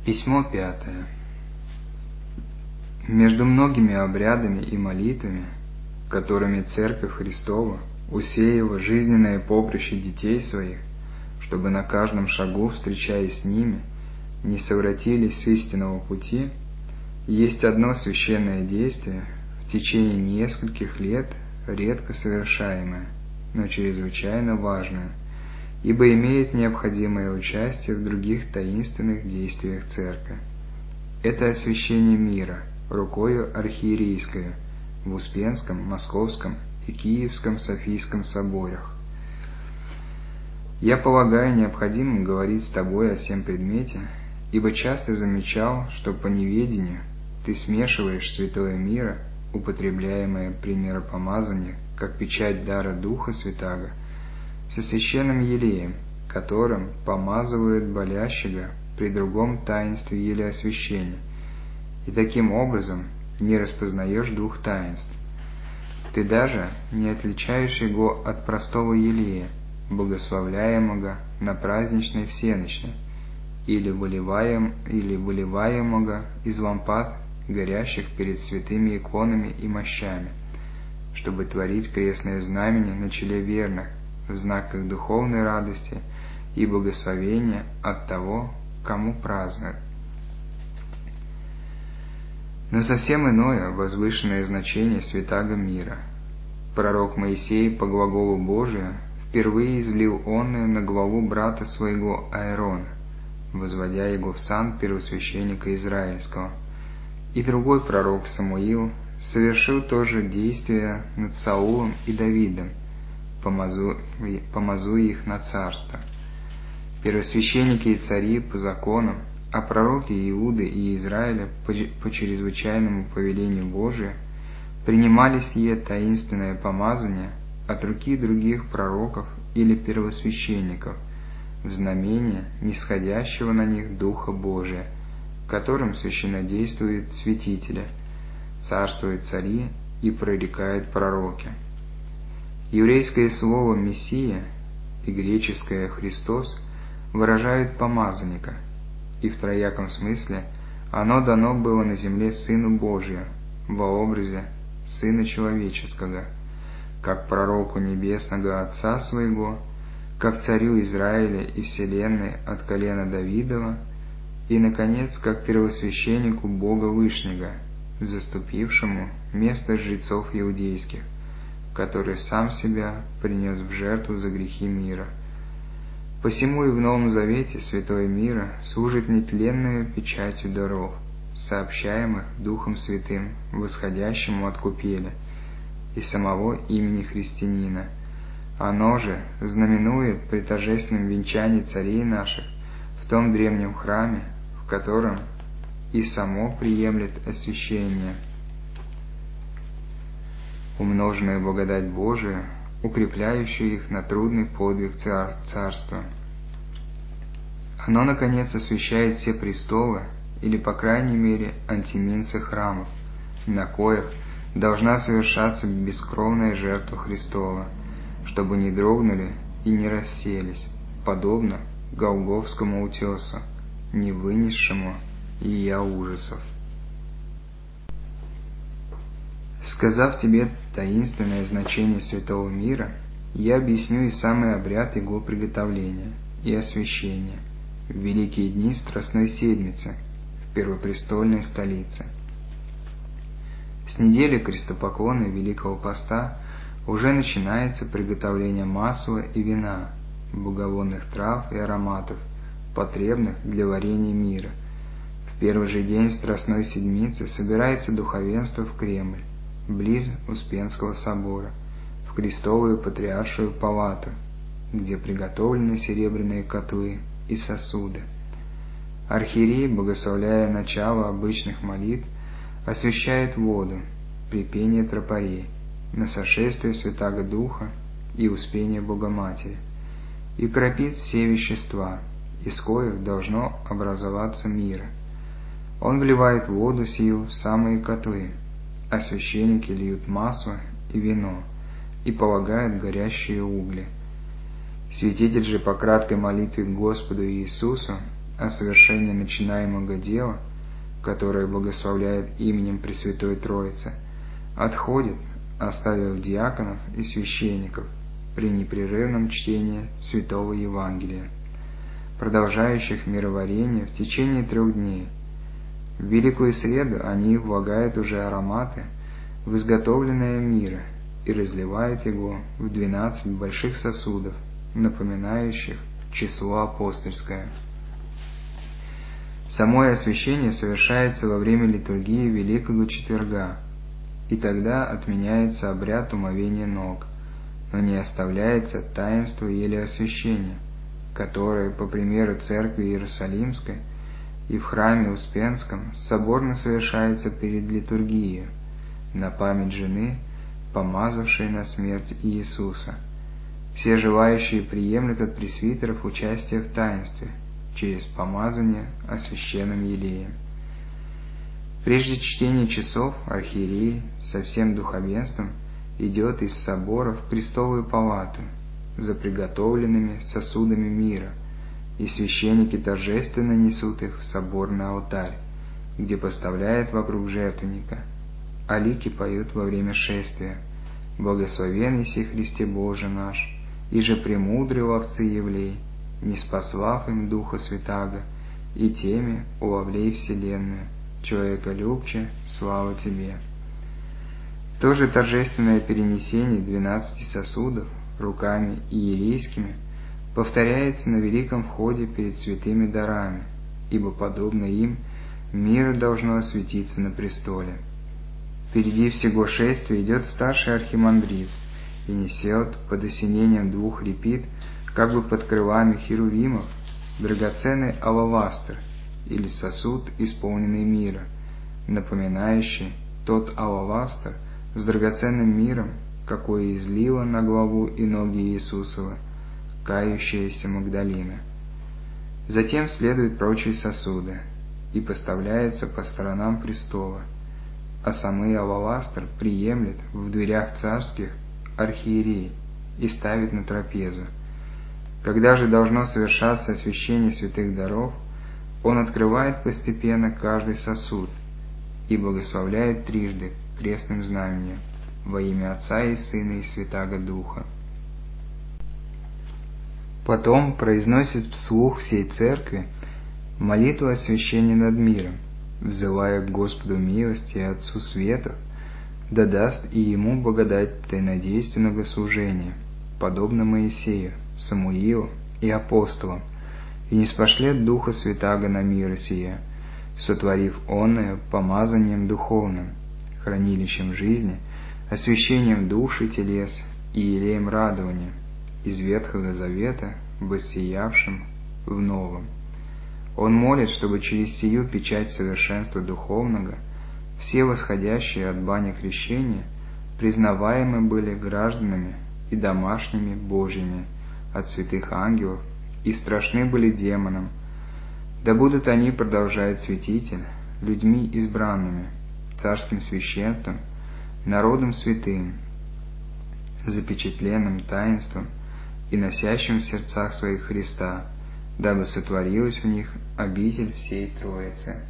Письмо 5. Между многими обрядами и молитвами, которыми Церковь Христова усеяла жизненное поприще детей своих, чтобы на каждом шагу, встречаясь с ними, не совратились с истинного пути, есть одно священное действие, в течение нескольких лет редко совершаемое, но чрезвычайно важное, ибо имеет необходимое участие в других таинственных действиях Церкви. Это освящение мира рукою архиерейскою в Успенском, Московском и Киевском Софийском соборах. Я полагаю необходимым говорить с тобой о сем предмете, ибо часто замечал, что по неведению ты смешиваешь святое мира, употребляемое при миропомазании, как печать дара Духа Святаго, со священным елеем, которым помазывают болящего при другом таинстве елеосвящения, и таким образом не распознаешь двух таинств. Ты даже не отличаешь его от простого елея, богословляемого на праздничной всенощной, или выливаемого из лампад, горящих перед святыми иконами и мощами, чтобы творить крестное знамение на челе верных, в знак их духовной радости и благословения от того, кому празднуют. Но совсем иное возвышенное значение святаго мира. Пророк Моисей по глаголу Божию впервые излил онное на главу брата своего Аарона, возводя его в сан первосвященника Израильского. И другой пророк Самуил совершил то же действие над Саулом и Давидом, помазуя их на царство. Первосвященники и цари по закону, а пророки Иуды и Израиля по чрезвычайному повелению Божию принимали сие таинственное помазание от руки других пророков или первосвященников в знамение нисходящего на них Духа Божия, которым священнодействуют святители, царствуют цари и прорекают пророки. Еврейское слово «Мессия» и греческое «Христос» выражают помазанника, и в трояком смысле оно дано было на земле Сыну Божию во образе Сына Человеческого, как пророку Небесного Отца Своего, как царю Израиля и вселенной от колена Давидова, и, наконец, как первосвященнику Бога Вышнего, заступившему место жрецов иудейских, который сам себя принес в жертву за грехи мира. Посему и в Новом Завете святое мира служит нетленную печатью даров, сообщаемых Духом Святым, восходящему от купели и самого имени христианина. Оно же знаменует при торжественном венчании царей наших в том древнем храме, в котором и само приемлет освящение. Умноженная благодать Божия, укрепляющая их на трудный подвиг царства. Оно, наконец, освящает все престолы, или, по крайней мере, антиминцы храмов, на коих должна совершаться бескровная жертва Христова, чтобы не дрогнули и не расселись, подобно Голгофскому утесу, не вынесшему ия ужасов. Сказав тебе таинственное значение святого мира, я объясню и самый обряд его приготовления и освящения в великие дни Страстной Седмицы в первопрестольной столице. С недели крестопоклона и Великого Поста уже начинается приготовление масла и вина, благовонных трав и ароматов, потребных для варения мира. В первый же день Страстной Седмицы собирается духовенство в Кремль, близ Успенского собора, в крестовую патриаршую палату, где приготовлены серебряные котлы и сосуды. Архиерей, благословляя начало обычных молитв, освящает воду при пении тропарей на сошествие Святаго Духа и успение Богоматери, и кропит все вещества, из коих должно образоваться мир. Он вливает воду сию в самые котлы, а священники льют масло и вино и полагают горящие угли. Святитель же по краткой молитве к Господу Иисусу о совершении начинаемого дела, которое благословляет именем Пресвятой Троицы, отходит, оставив диаконов и священников при непрерывном чтении Святого Евангелия, продолжающих мироварение в течение 3 дней. В Великую Среду они влагают уже ароматы в изготовленное миро и разливают его в 12 больших сосудов, напоминающих число апостольское. Самое освящение совершается во время литургии Великого Четверга, и тогда отменяется обряд умывения ног, но не оставляется таинство елеосвящения, которое, по примеру Церкви Иерусалимской и в храме Успенском, соборно совершается перед литургией, на память жены, помазавшей на смерть Иисуса. Все желающие приемлют от пресвитеров участие в таинстве через помазание освященным елеем. Прежде чтения часов архиерей со всем духовенством идет из собора в престоловую палату за приготовленными сосудами мира, и священники торжественно несут их в соборный алтарь, где поставляют вокруг жертвенника, а лики поют во время шествия: «Благословен еси Христе Боже наш, и же премудрый ловцы явлей, не спаслав им Духа Святаго, и теми уловлей вселенную, человеколюбче, слава Тебе». То же торжественное перенесение 12 сосудов руками иерейскими повторяется на великом входе перед святыми дарами, ибо, подобно им, мир должно осветиться на престоле. Впереди всего шествия идет старший архимандрит и несет под осенением 2 репит, как бы под крылами херувимов, драгоценный алавастр или сосуд, исполненный мира, напоминающий тот алавастр с драгоценным миром, какое излила на главу и ноги Иисусова кающаяся Магдалина. Затем следуют прочие сосуды и поставляются по сторонам престола, а самый алавастр приемлет в дверях царских архиерей и ставит на трапезу. Когда же должно совершаться освящение святых даров, он открывает постепенно каждый сосуд и благословляет трижды крестным знамением во имя Отца и Сына и Святаго Духа. Потом произносит вслух всей церкви молитву освящения над миром, взывая к Господу милости и Отцу светов, да даст и ему благодать тайнодейственного служения, подобно Моисею, Самуилу и апостолам, и ниспошлет Духа Святаго на мир сие, сотворив онное помазанием духовным, хранилищем жизни, освящением душ и телес и елеем радования, из Ветхого Завета, воссиявшим в Новом. Он молит, чтобы через сию печать совершенства духовного все восходящие от бани крещения признаваемы были гражданами и домашними Божьими от святых ангелов и страшны были демонам. Да будут они, продолжает святитель, людьми избранными, царским священством, народом святым, запечатленным таинством и носящим в сердцах своих Христа, дабы сотворилась в них обитель всей Троицы.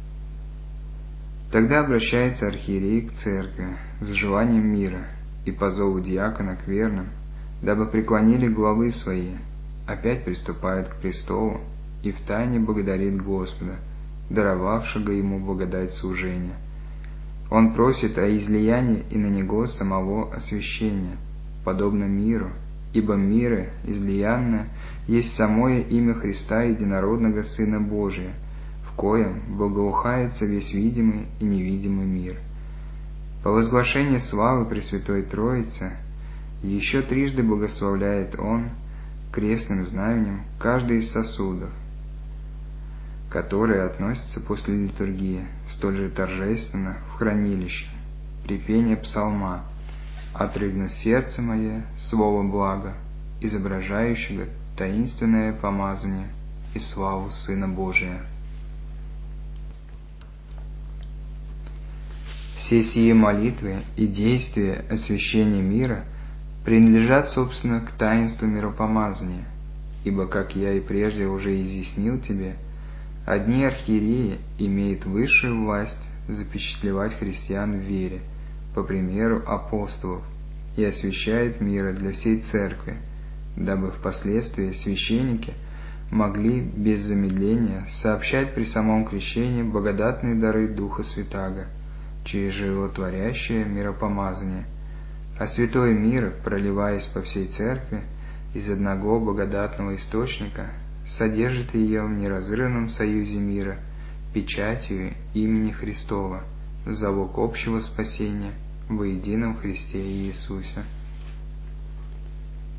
Тогда обращается архиерей к церкви с желанием мира и по зову диакона к верным, дабы преклонили главы свои, опять приступает к престолу и втайне благодарит Господа, даровавшего ему благодать служения. Он просит о излиянии и на него самого освящения, подобно миру, ибо миры излиянное есть самое имя Христа Единородного Сына Божия, в коем благоухается весь видимый и невидимый мир. По возглашении славы Пресвятой Троицы еще трижды благословляет он крестным знаменем каждый из сосудов, которые относятся после литургии столь же торжественно в хранилище, при пении псалма «Отрыгну сердце мое слово благо», изображающего таинственное помазание и славу Сына Божия. Все сие молитвы и действия освящения мира принадлежат, собственно, к таинству миропомазания, ибо, как я и прежде уже изъяснил тебе, Одни архиереи имеют высшую власть запечатлевать христиан в вере, по примеру апостолов, и освящают мира для всей церкви, дабы впоследствии священники могли без замедления сообщать при самом крещении благодатные дары Духа Святаго через животворящее миропомазание, а святой мир, проливаясь по всей церкви из одного благодатного источника, содержит ее в неразрывном союзе мира печатью имени Христова, залог общего спасения во едином Христе Иисусе.